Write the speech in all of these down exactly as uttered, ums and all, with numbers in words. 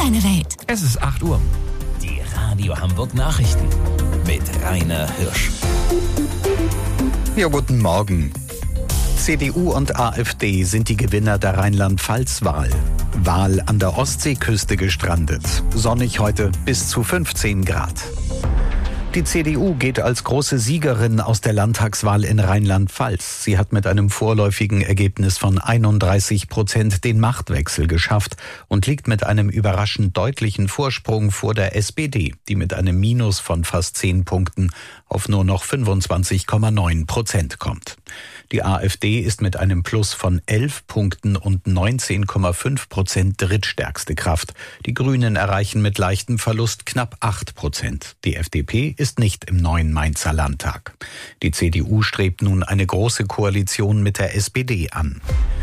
deine Welt. Es ist acht Uhr. Die Radio Hamburg Nachrichten mit Rainer Hirsch. Ja, guten Morgen. C D U und AfD sind die Gewinner der Rheinland-Pfalz-Wahl. Wahl an der Ostseeküste gestrandet. Sonnig heute bis zu fünfzehn Grad. Die C D U geht als große Siegerin aus der Landtagswahl in Rheinland-Pfalz. Sie hat mit einem vorläufigen Ergebnis von einunddreißig Prozent den Machtwechsel geschafft und liegt mit einem überraschend deutlichen Vorsprung vor der S P D, die mit einem Minus von fast zehn Punkten auf nur noch fünfundzwanzig Komma neun Prozent kommt. Die AfD ist mit einem Plus von elf Punkten und neunzehn Komma fünf Prozent drittstärkste Kraft. Die Grünen erreichen mit leichtem Verlust knapp acht Prozent. Die F D P ist nicht im neuen Mainzer Landtag. Die C D U strebt nun eine große Koalition mit der S P D an.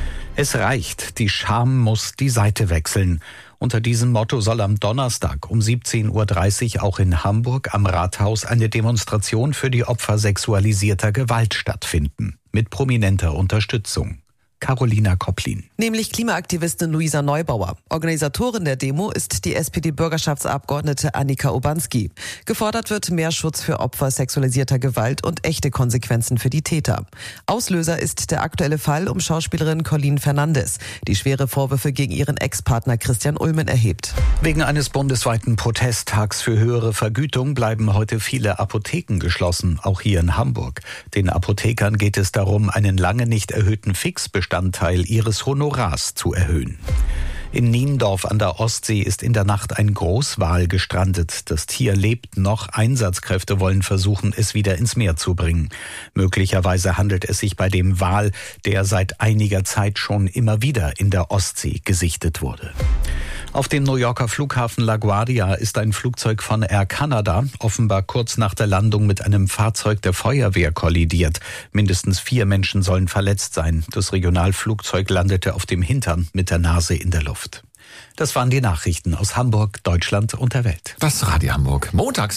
Es reicht, die Scham muss die Seite wechseln. Unter diesem Motto soll am Donnerstag um siebzehn Uhr dreißig auch in Hamburg am Rathaus eine Demonstration für die Opfer sexualisierter Gewalt stattfinden. Mit prominenter Unterstützung. Carolina Kopplin. Nämlich Klimaaktivistin Luisa Neubauer. Organisatorin der Demo ist die S P D-Bürgerschaftsabgeordnete Annika Obanski. Gefordert wird mehr Schutz für Opfer sexualisierter Gewalt und echte Konsequenzen für die Täter. Auslöser ist der aktuelle Fall um Schauspielerin Colleen Fernandes, die schwere Vorwürfe gegen ihren Ex-Partner Christian Ulmen erhebt. Wegen eines bundesweiten Protesttags für höhere Vergütung bleiben heute viele Apotheken geschlossen, auch hier in Hamburg. Den Apothekern geht es darum, einen lange nicht erhöhten Fixbestand Bestandteil ihres Honorars zu erhöhen. In Niendorf an der Ostsee ist in der Nacht ein Großwal gestrandet. Das Tier lebt noch. Einsatzkräfte wollen versuchen, es wieder ins Meer zu bringen. Möglicherweise handelt es sich bei dem Wal, der seit einiger Zeit schon immer wieder in der Ostsee gesichtet wurde. Auf dem New Yorker Flughafen LaGuardia ist ein Flugzeug von Air Canada offenbar kurz nach der Landung mit einem Fahrzeug der Feuerwehr kollidiert. Mindestens vier Menschen sollen verletzt sein. Das Regionalflugzeug landete auf dem Hintern mit der Nase in der Luft. Das waren die Nachrichten aus Hamburg, Deutschland und der Welt. Das Radio Hamburg. Montags